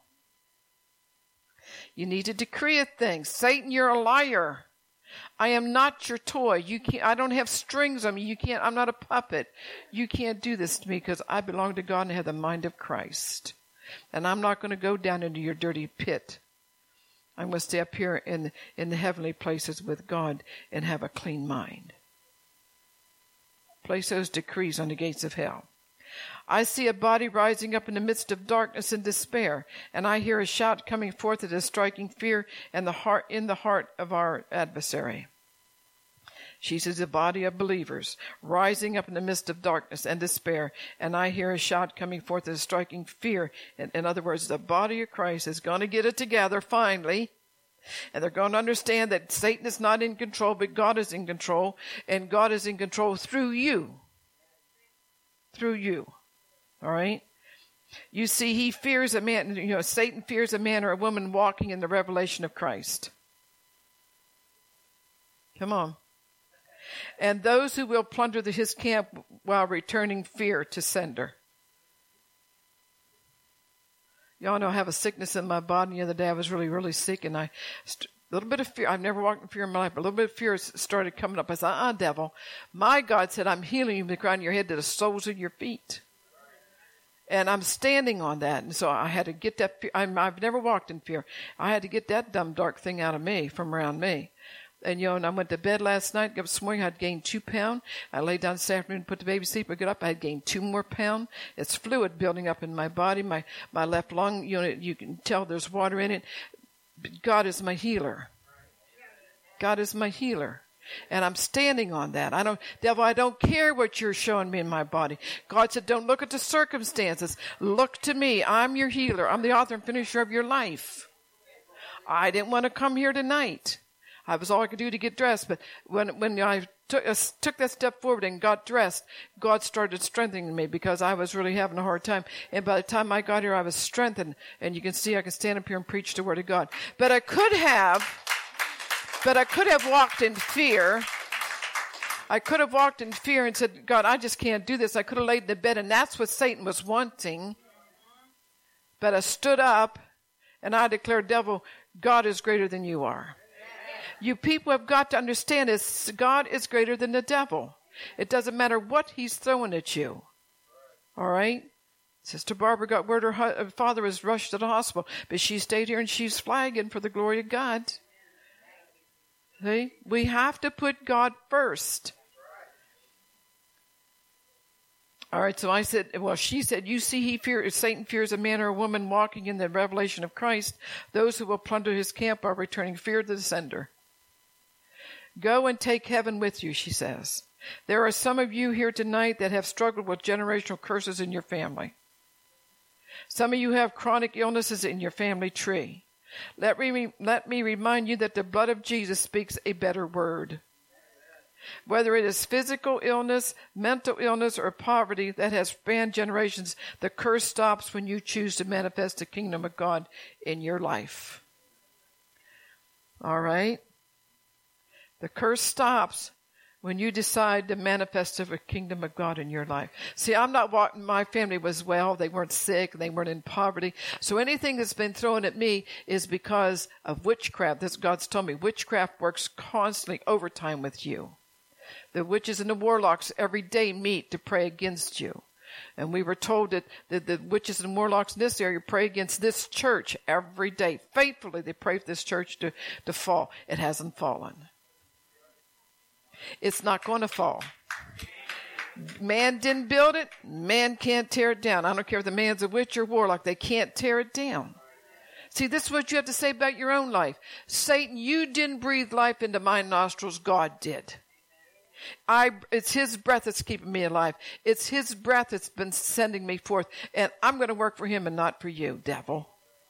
You need to decree a thing. Satan, you're a liar. I am not your toy. I don't have strings on me. I'm not a puppet. You can't do this to me because I belong to God and have the mind of Christ. And I'm not going to go down into your dirty pit. I'm going to stay up here in the heavenly places with God and have a clean mind. Place those decrees on the gates of hell. I see a body rising up in the midst of darkness and despair, and I hear a shout coming forth that is striking fear in the heart of our adversary. She sees a body of believers rising up in the midst of darkness and despair, and I hear a shout coming forth that is striking fear. In other words, the body of Christ is going to get it together finally, and they're going to understand that Satan is not in control, but God is in control, and God is in control through you. Through you. All right? You see, he fears a man, Satan fears a man or a woman walking in the revelation of Christ. Come on. And those who will plunder his camp while returning fear to sender. Y'all know I have a sickness in my body. The other day I was really, really sick, and a little bit of fear. I've never walked in fear in my life, but a little bit of fear started coming up. I said, devil. My God said, I'm healing you from the crown of your head to the soles of your feet. And I'm standing on that. And so I had to get that fear. I've never walked in fear. I had to get that dumb, dark thing out of me, from around me. And, and I went to bed last night. This morning I had gained 2 pounds. I laid down this afternoon, put the baby to sleep. I got up. I had gained 2 more pounds. It's fluid building up in my body. My left lung, you can tell there's water in it. But God is my healer. God is my healer. And I'm standing on that. Devil, I don't care what you're showing me in my body. God said, don't look at the circumstances. Look to me. I'm your healer. I'm the author and finisher of your life. I didn't want to come here tonight. I was all I could do to get dressed. But when I took that step forward and got dressed, God started strengthening me because I was really having a hard time. And by the time I got here, I was strengthened. And you can see I can stand up here and preach the word of God. But I could have walked in fear. I could have walked in fear and said, God, I just can't do this. I could have laid in the bed, and that's what Satan was wanting. But I stood up, and I declared, devil, God is greater than you are. You people have got to understand this. God is greater than the devil. It doesn't matter what he's throwing at you. All right? Sister Barbara got word her father was rushed to the hospital, but she stayed here, and she's flagging for the glory of God. See? We have to put God first. All right, so she said, you see, Satan fears a man or a woman walking in the revelation of Christ. Those who will plunder his camp are returning fear to the sender. Go and take heaven with you, she says. There are some of you here tonight that have struggled with generational curses in your family. Some of you have chronic illnesses in your family tree. Let me remind you that the blood of Jesus speaks a better word. Whether it is physical illness, mental illness, or poverty that has spanned generations, the curse stops when you choose to manifest the kingdom of God in your life. All right? The curse stops when you decide to manifest the kingdom of God in your life. See, my family was well. They weren't sick. They weren't in poverty. So anything that's been thrown at me is because of witchcraft. This God's told me. Witchcraft works constantly overtime with you. The witches and the warlocks every day meet to pray against you. And we were told that the witches and warlocks in this area pray against this church every day. Faithfully, they pray for this church to fall. It hasn't fallen. It's not going to fall. Man didn't build it. Man can't tear it down. I don't care if the man's a witch or warlock. They can't tear it down. See, this is what you have to say about your own life. Satan, you didn't breathe life into my nostrils. God did. It's his breath that's keeping me alive. It's his breath that's been sending me forth. And I'm going to work for him and not for you, devil.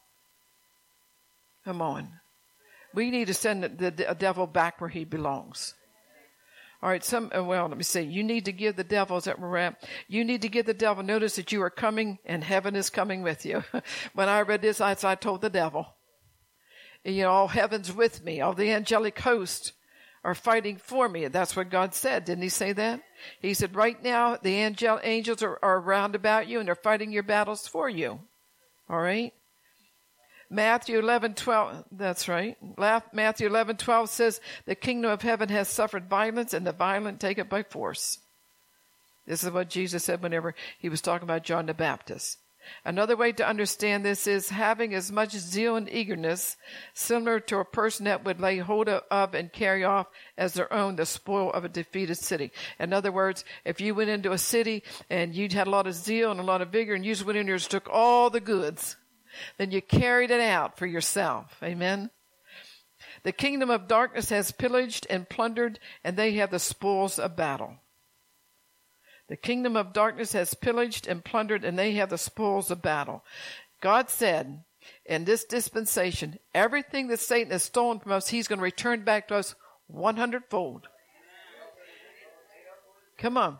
Come on. We need to send the devil back where he belongs. All right, let me see. You need to give the devil, is that where we're at? You need to give the devil notice that you are coming and heaven is coming with you. When I read this, I told the devil, all heaven's with me. All the angelic hosts are fighting for me. That's what God said. Didn't he say that? He said, right now, the angels are round about you and they're fighting your battles for you. All right? Matthew 11:12, that's right. Matthew 11:12 says, the kingdom of heaven has suffered violence, and the violent take it by force. This is what Jesus said whenever he was talking about John the Baptist. Another way to understand this is having as much zeal and eagerness, similar to a person that would lay hold of and carry off as their own the spoil of a defeated city. In other words, if you went into a city and you had a lot of zeal and a lot of vigor, and you just went in there and took all the goods, then you carried it out for yourself. Amen? The kingdom of darkness has pillaged and plundered, and they have the spoils of battle. The kingdom of darkness has pillaged and plundered, and they have the spoils of battle. God said, in this dispensation, everything that Satan has stolen from us, he's going to return back to us 100-fold. Come on.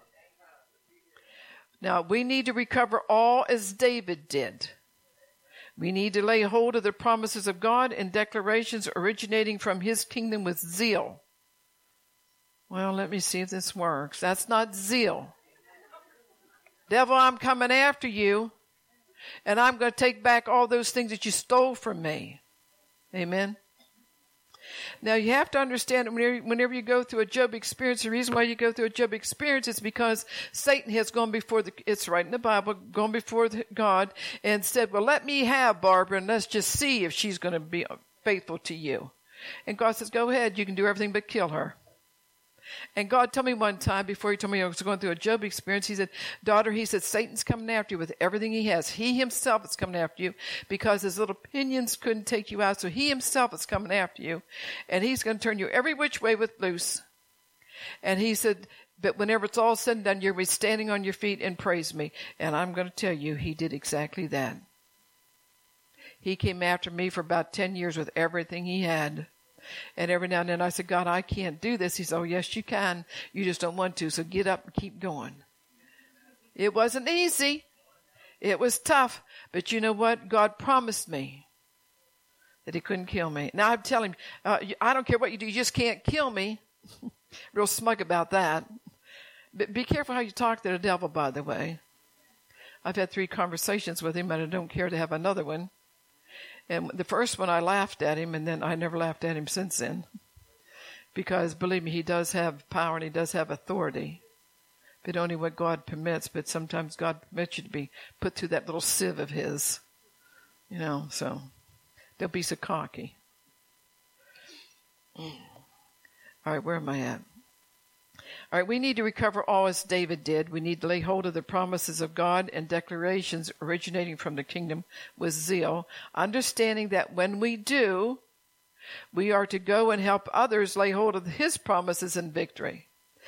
Now, we need to recover all as David did. We need to lay hold of the promises of God and declarations originating from his kingdom with zeal. Well, let me see if this works. That's not zeal. Devil, I'm coming after you, and I'm going to take back all those things that you stole from me. Amen? Now, you have to understand that whenever you go through a Job experience, the reason why you go through a Job experience is because Satan has gone before it's right in the Bible, gone before God and said, well, let me have Barbara and let's just see if she's going to be faithful to you. And God says, go ahead, you can do everything but kill her. And God told me one time, before he told me I was going through a Job experience, he said, daughter, he said, Satan's coming after you with everything he has. He himself is coming after you because his little opinions couldn't take you out. So he himself is coming after you. And he's going to turn you every which way with loose. And he said, but whenever it's all said and done, you're standing on your feet and praise me. And I'm going to tell you, he did exactly that. He came after me for about 10 years with everything he had. And every now and then I said, God, I can't do this. He said, oh, yes, you can. You just don't want to. So get up and keep going. It wasn't easy. It was tough. But you know what? God promised me that he couldn't kill me. Now I'm telling him, I don't care what you do. You just can't kill me. Real smug about that. But be careful how you talk to the devil, by the way. I've had 3 conversations with him, and I don't care to have another one. And the first one I laughed at him, and then I never laughed at him since then. Because, believe me, he does have power and he does have authority. But only what God permits. But sometimes God permits you to be put through that little sieve of his. So don't be so cocky. All right, where am I at? All right, we need to recover all as David did. We need to lay hold of the promises of God and declarations originating from the kingdom with zeal, understanding that when we do, we are to go and help others lay hold of his promises and victory.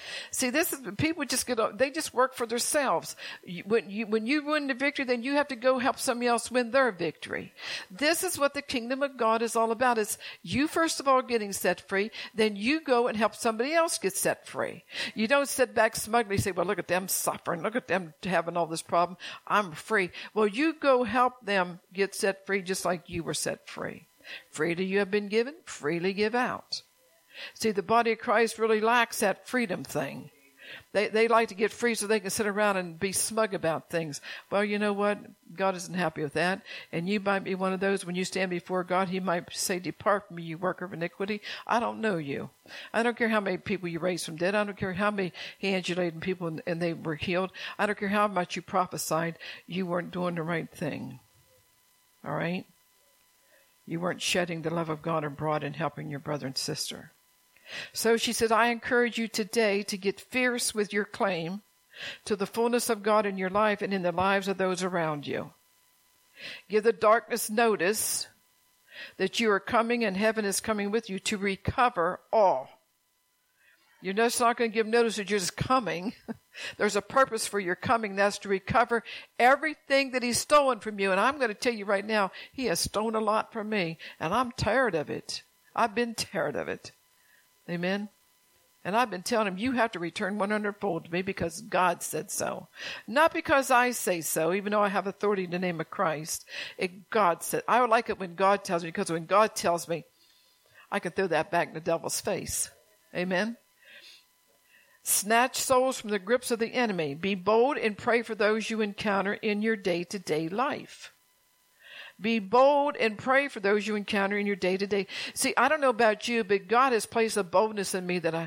See, this is people just they just work for themselves. When you win the victory, then you have to go help somebody else win their victory. This is what the kingdom of God is all about. It's you first of all getting set free, then you go and help somebody else get set free. You don't sit back smugly and say, well, look at them suffering, look at them having all this problem. I'm free. Well, you go help them get set free just like you were set free. Freely you have been given, freely give out. See, the body of Christ really lacks that freedom thing. They like to get free so they can sit around and be smug about things. Well, you know what? God isn't happy with that. And you might be one of those, when you stand before God, he might say, depart from me, you worker of iniquity. I don't know you. I don't care how many people you raised from dead. I don't care how many hands you laid on people and they were healed. I don't care how much you prophesied. You weren't doing the right thing. All right? You weren't shedding the love of God abroad and helping your brother and sister. So she said, I encourage you today to get fierce with your claim to the fullness of God in your life and in the lives of those around you. Give the darkness notice that you are coming and heaven is coming with you to recover all. You're just not going to give notice that you're just coming. There's a purpose for your coming. That's to recover everything that he's stolen from you. And I'm going to tell you right now, he has stolen a lot from me. And I'm tired of it. I've been tired of it. Amen. And I've been telling him, you have to return 100-fold to me because God said so. Not because I say so, even though I have authority in the name of Christ. God said. I would like it when God tells me, because when God tells me, I can throw that back in the devil's face. Amen. Snatch souls from the grips of the enemy. Be bold and pray for those you encounter in your day-to-day life. Be bold and pray for those you encounter in your day-to-day. See, I don't know about you, but God has placed a boldness in me that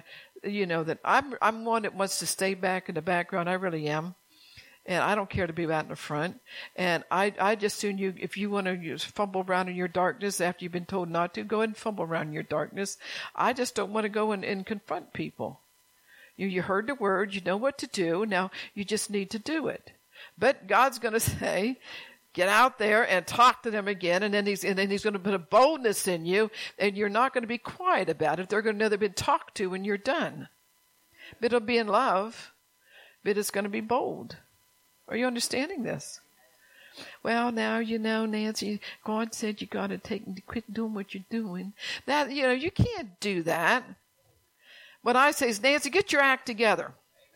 I'm one that wants to stay back in the background. I really am. And I don't care to be out in the front. And I just soon if you want to fumble around in your darkness after you've been told not to, go ahead and fumble around in your darkness. I just don't want to go and confront people. You heard the word, you know what to do. Now you just need to do it. But God's going to say, get out there and talk to them again, and then he's going to put a boldness in you, and you're not going to be quiet about it. They're going to know they've been talked to when you're done. But it'll be in love, but it's going to be bold. Are you understanding this? Well, now, Nancy, God said you got to quit doing what you're doing. That, you can't do that. What I say is, Nancy, get your act together.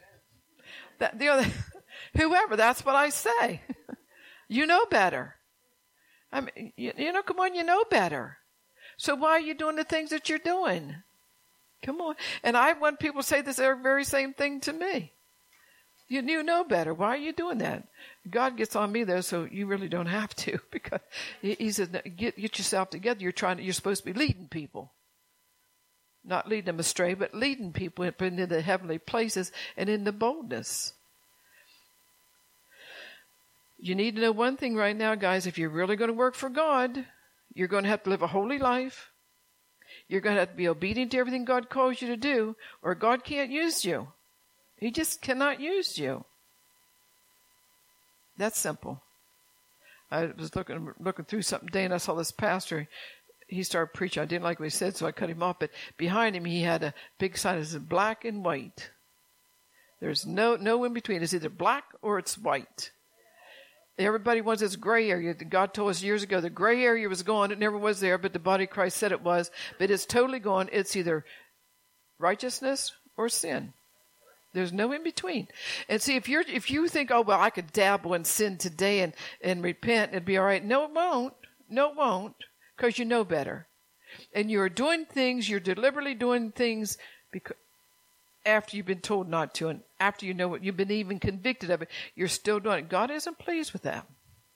Whoever, that's what I say. You know better. I mean, come on, you know better. So why are you doing the things that you're doing? Come on. And I want people to say this very same thing to me. You know better. Why are you doing that? God gets on me though, so you really don't have to, because he says, get yourself together. You're supposed to be leading people. Not leading them astray, but leading people into the heavenly places and in the boldness. You need to know one thing right now, guys. If you're really going to work for God, you're going to have to live a holy life. You're going to have to be obedient to everything God calls you to do, or God can't use you. He just cannot use you. That's simple. I was looking through something today, and I saw this pastor. He started preaching. I didn't like what he said, so I cut him off. But behind him, he had a big sign that said black and white. There's no in between. It's either black or it's white. Everybody wants this gray area. God told us years ago the gray area was gone. It never was there, but the body of Christ said it was. But it's totally gone. It's either righteousness or sin. There's no in between. And see, if you think, oh, well, I could dabble in sin today and repent and it'd be all right. No, it won't. No, it won't. Because you know better. And you're deliberately doing things because after you've been told not to, and after you know what you've been even convicted of it, you're still doing it. God isn't pleased with that.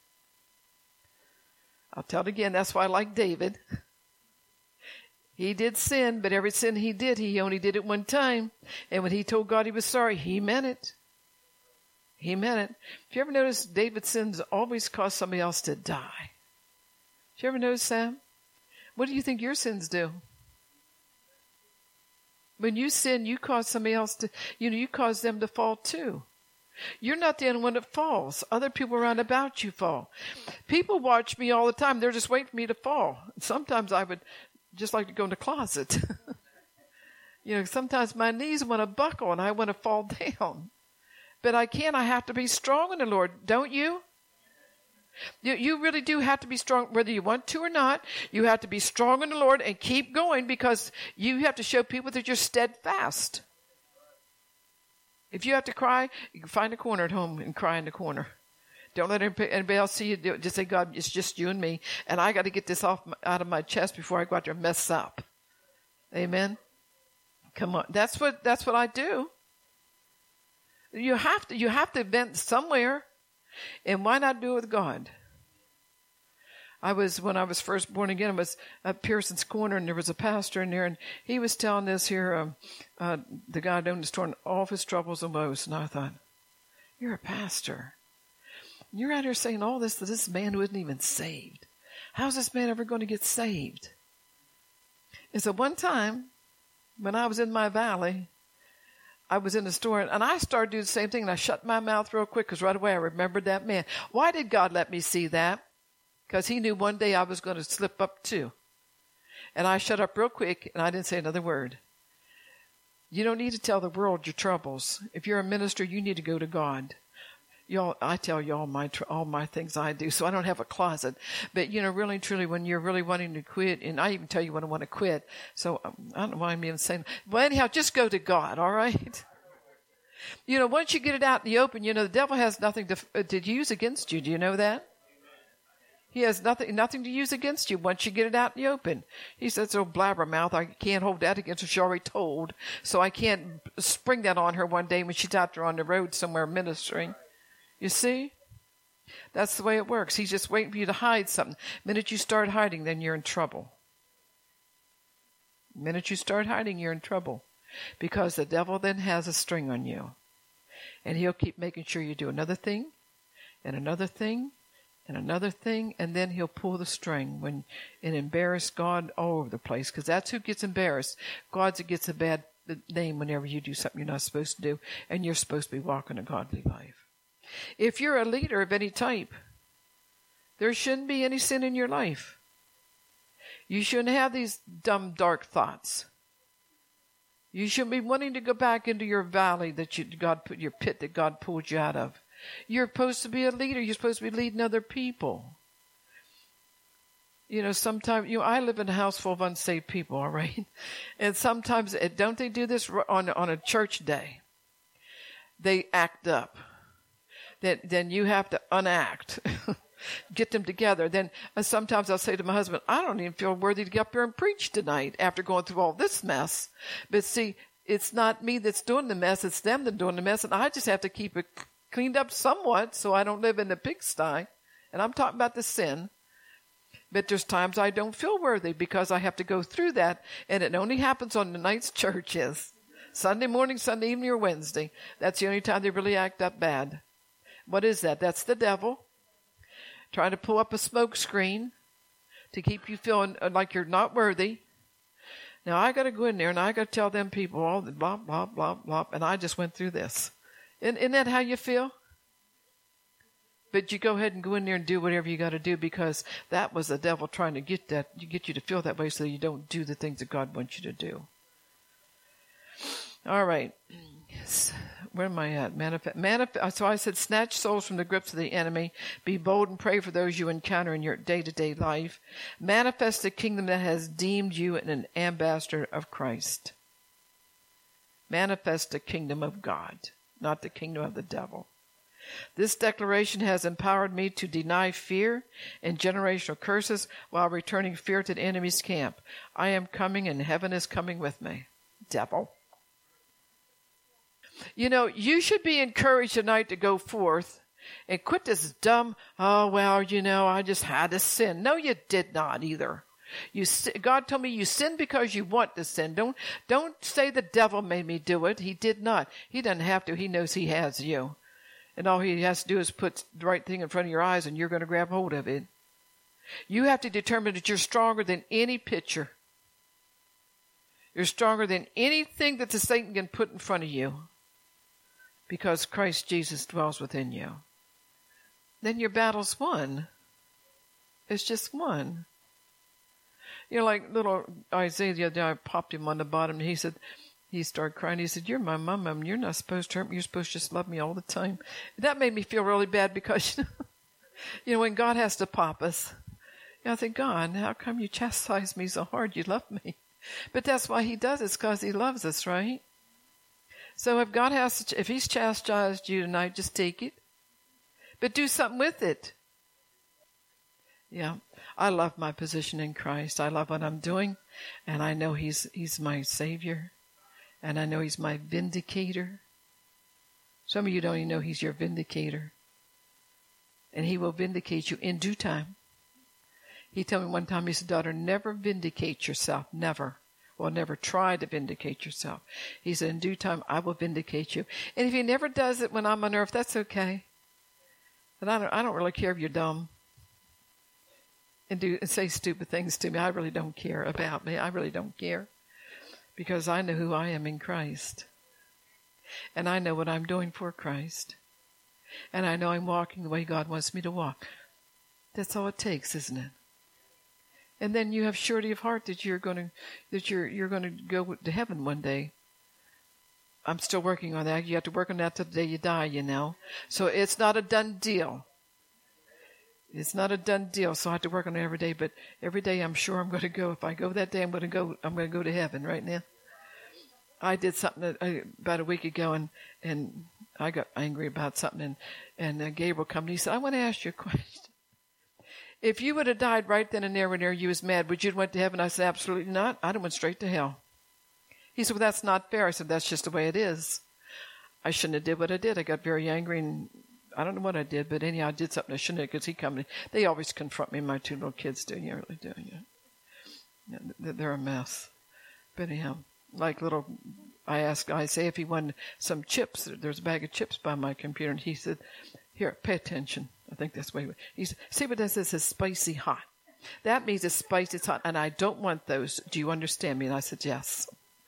I'll tell it again. That's why I like David. He did sin, but every sin he did, he only did it one time. And when he told God he was sorry, he meant it. He meant it. If you ever notice, David's sins always cause somebody else to die. Did you ever notice, Sam? What do you think your sins do? When you sin, you cause somebody else to, you cause them to fall too. You're not the only one that falls. Other people around about you fall. People watch me all the time. They're just waiting for me to fall. Sometimes I would just like to go in the closet. You know, sometimes my knees want to buckle and I want to fall down. But I can't. I have to be strong in the Lord. Don't you? You really do have to be strong, whether you want to or not. You have to be strong in the Lord and keep going, because you have to show people that you're steadfast. If you have to cry, you can find a corner at home and cry in the corner. Don't let anybody else see you do it. Just say, God, it's just you and me, and I got to get this out of my chest before I go out there and mess up. Amen. Come on, that's what I do. You have to vent somewhere. And why not do it with God? When I was first born again, I was at Pearson's Corner, and there was a pastor in there, and he was telling this here, the guy that owned the store, and all of his troubles and woes. And I thought, you're a pastor. You're out here saying all this to this man who isn't even saved. How's this man ever going to get saved? And so one time, when I was in my valley, I was in the store, and I started doing the same thing, and I shut my mouth real quick because right away I remembered that man. Why did God let me see that? Because he knew one day I was going to slip up too. And I shut up real quick, and I didn't say another word. You don't need to tell the world your troubles. If you're a minister, you need to go to God. Y'all, I tell you all my things I do, so I don't have a closet. But, you know, really and truly, when you're really wanting to quit, and I even tell you when I want to quit, so I don't know why I'm even saying. Well, anyhow, just go to God, all right? You know, once you get it out in the open, you know, the devil has nothing to use against you. Do you know that? He has nothing to use against you once you get it out in the open. He says, oh, blabbermouth, I can't hold that against her. She already told, so I can't spring that on her one day when she's out there on the road somewhere ministering. You see? That's the way it works. He's just waiting for you to hide something. The minute you start hiding, then you're in trouble. The minute you start hiding, you're in trouble. Because the devil then has a string on you. And he'll keep making sure you do another thing, and another thing, and another thing, and then he'll pull the string and embarrass God all over the place. Because that's who gets embarrassed. God's who gets a bad name whenever you do something you're not supposed to do, and you're supposed to be walking a godly life. If you're a leader of any type, there shouldn't be any sin in your life. You shouldn't have these dumb, dark thoughts. You shouldn't be wanting to go back into your valley your pit that God pulled you out of. You're supposed to be a leader. You're supposed to be leading other people. You know, sometimes, I live in a house full of unsaved people, all right? And sometimes, don't they do this on a church day? They act up. Then you have to unact, get them together. Then sometimes I'll say to my husband, I don't even feel worthy to get up here and preach tonight after going through all this mess. But see, it's not me that's doing the mess, it's them that's doing the mess, and I just have to keep it cleaned up somewhat so I don't live in the pigsty. And I'm talking about the sin. But there's times I don't feel worthy because I have to go through that, and it only happens on the nights church is. Sunday morning, Sunday evening, or Wednesday. That's the only time they really act up bad. What is that? That's the devil trying to pull up a smoke screen to keep you feeling like you're not worthy. Now, I got to go in there and I got to tell them people all the blah, blah, blah, blah, and I just went through this. Isn't that how you feel? But you go ahead and go in there and do whatever you got to do, because that was the devil trying to get you to feel that way so you don't do the things that God wants you to do. All right. Where am I at? So I said, snatch souls from the grips of the enemy. Be bold and pray for those you encounter in your day-to-day life. Manifest the kingdom that has deemed you an ambassador of Christ. Manifest the kingdom of God, not the kingdom of the devil. This declaration has empowered me to deny fear and generational curses while returning fear to the enemy's camp. I am coming and heaven is coming with me. Devil. You know, you should be encouraged tonight to go forth and quit this dumb, I just had to sin. No, you did not either. God told me you sin because you want to sin. Don't say the devil made me do it. He did not. He doesn't have to. He knows he has you. And all he has to do is put the right thing in front of your eyes and you're going to grab hold of it. You have to determine that you're stronger than any picture. You're stronger than anything that the Satan can put in front of you, because Christ Jesus dwells within you. Then your battle's won. It's just won. You know, like little Isaiah the other day, I popped him on the bottom, and he said, He started crying. He said, "You're my mom, and you're not supposed to hurt me. You're supposed to just love me all the time." That made me feel really bad because, when God has to pop us, I think, God, how come you chastise me so hard? You love me. But that's why he does it, because he loves us, right? So if he's chastised you tonight, just take it. But do something with it. Yeah. I love my position in Christ. I love what I'm doing. And I know he's my Savior. And I know he's my vindicator. Some of you don't even know he's your vindicator. And he will vindicate you in due time. He told me one time, he said, "Daughter, never vindicate yourself. Never. Well, never try to vindicate yourself." He said, "In due time, I will vindicate you." And if he never does it when I'm on earth, that's okay. But I don't really care if you're dumb and say stupid things to me. I really don't care about me. I really don't care. Because I know who I am in Christ. And I know what I'm doing for Christ. And I know I'm walking the way God wants me to walk. That's all it takes, isn't it? And then you have surety of heart that you're going to go to heaven one day. I'm still working on that. You have to work on that till the day you die, So it's not a done deal. It's not a done deal, so I have to work on it every day. But every day, I'm sure I'm going to go. If I go that day, I'm going to go to heaven right now. I did something about a week ago, and I got angry about something, and Gabriel came and he said, "I want to ask you a question. If you would have died right then and there when you was mad, would you have went to heaven?" I said, "Absolutely not. I'd have went straight to hell." He said, "Well, that's not fair." I said, "That's just the way it is. I shouldn't have did what I did. I got very angry, and I don't know what I did, but anyhow, I did something I shouldn't have, because he come. They always confront me. My two little kids do. You really do. Yeah, they're a mess. But anyhow, I asked Isaiah if he wanted some chips. There's a bag of chips by my computer, and he said, "Here, pay attention." I think that's what he said. "See what that says? It says spicy hot. That means it's spicy, it's hot, and I don't want those. Do you understand me?" And I said, "Yes."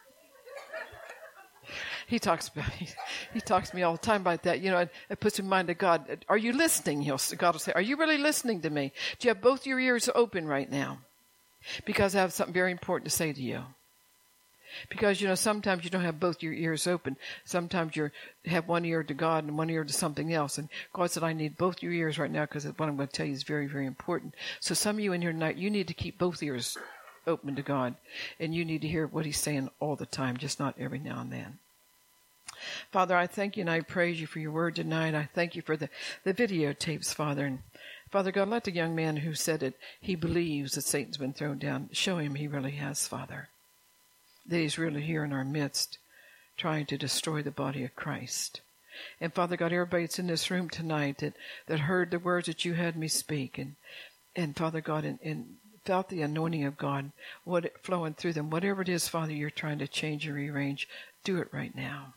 He talks to me all the time about that. It puts in mind of God. Are you listening? God will say, "Are you really listening to me? Do you have both your ears open right now? Because I have something very important to say to you." Because, sometimes you don't have both your ears open. Sometimes you have one ear to God and one ear to something else. And God said, "I need both your ears right now, because what I'm going to tell you is very, very important." So some of you in here tonight, you need to keep both ears open to God. And you need to hear what he's saying all the time, just not every now and then. Father, I thank you and I praise you for your word tonight. I thank you for the videotapes, Father. And Father God, let the young man who said it, he believes that Satan's been thrown down, show him he really has, Father. That he's really here in our midst, trying to destroy the body of Christ. And Father God, everybody that's in this room tonight that heard the words that you had me speak, and Father God, and felt the anointing of God flowing through them, whatever it is, Father, you're trying to change and rearrange, do it right now.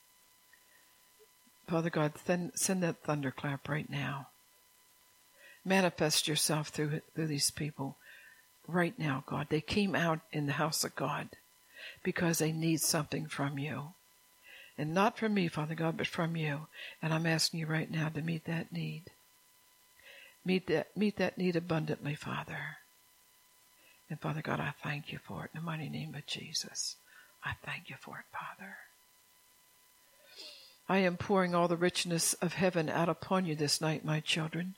Father God, send that thunderclap right now. Manifest yourself through these people right now, God. They came out in the house of God because they need something from you. And not from me, Father God, but from you. And I'm asking you right now to meet that need. Meet that need abundantly, Father. And Father God, I thank you for it in the mighty name of Jesus. I thank you for it, Father. I am pouring all the richness of heaven out upon you this night, my children.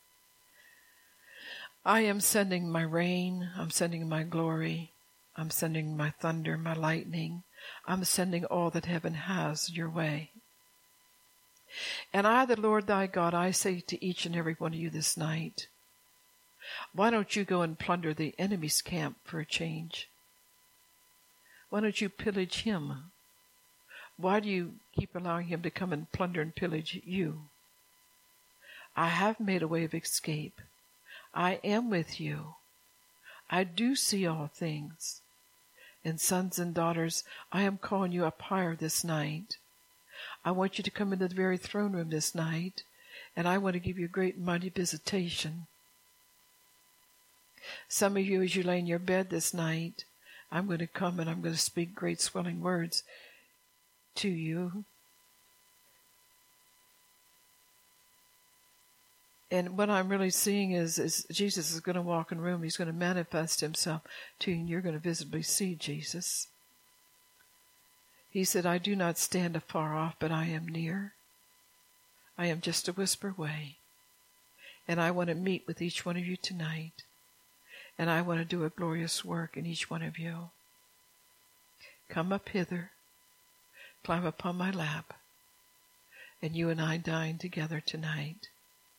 I am sending my rain. I'm sending my glory. I'm sending my thunder, my lightning. I'm sending all that heaven has your way. And I, the Lord thy God, I say to each and every one of you this night, why don't you go and plunder the enemy's camp for a change? Why don't you pillage him? Why do you keep allowing him to come and plunder and pillage you? I have made a way of escape. I am with you. I do see all things. And sons and daughters, I am calling you up higher this night. I want you to come into the very throne room this night, and I want to give you a great and mighty visitation. Some of you, as you lay in your bed this night, I'm going to come and I'm going to speak great swelling words to you. And what I'm really seeing is Jesus is going to walk in the room. He's going to manifest himself to you, and you're going to visibly see Jesus. He said, I do not stand afar off, but I am near. I am just a whisper away. And I want to meet with each one of you tonight. And I want to do a glorious work in each one of you. Come up hither, climb upon my lap, and you and I dine together tonight.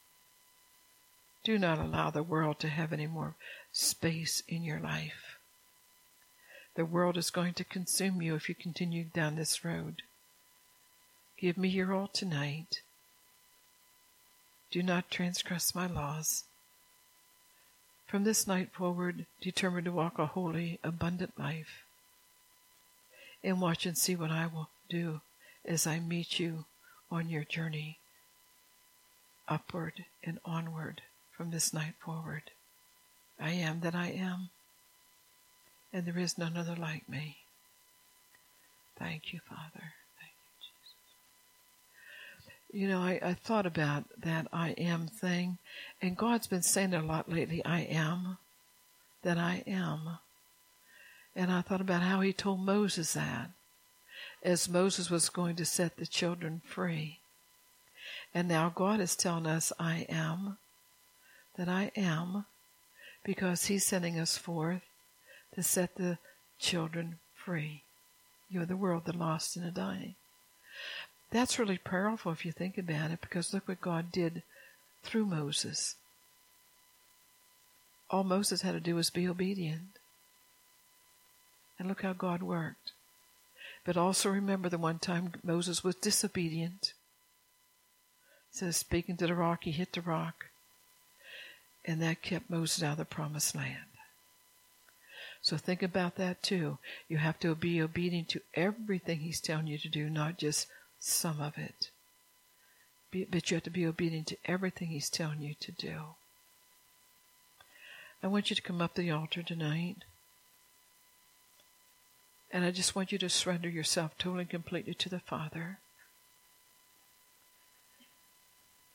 Do not allow the world to have any more space in your life. The world is going to consume you if you continue down this road. Give me your all tonight. Do not transgress my laws. From this night forward, determine to walk a holy, abundant life. And watch and see what I will do as I meet you on your journey upward and onward from this night forward. I am that I am, and there is none other like me. Thank you, Father. Thank you, Jesus. You know, I thought about that I am thing, and God's been saying it a lot lately, I am that I am. And I thought about how he told Moses that as Moses was going to set the children free. And now God is telling us, I am that I am, because he's sending us forth to set the children free. You're the world, the lost and the dying. That's really powerful if you think about it, because look what God did through Moses. All Moses had to do was be obedient. And look how God worked. But also remember the one time Moses was disobedient. It says, speaking to the rock, he hit the rock. And that kept Moses out of the promised land. So think about that too. You have to be obedient to everything he's telling you to do, not just some of it. But you have to be obedient to everything he's telling you to do. I want you to come up to the altar tonight. And I just want you to surrender yourself totally and completely to the Father.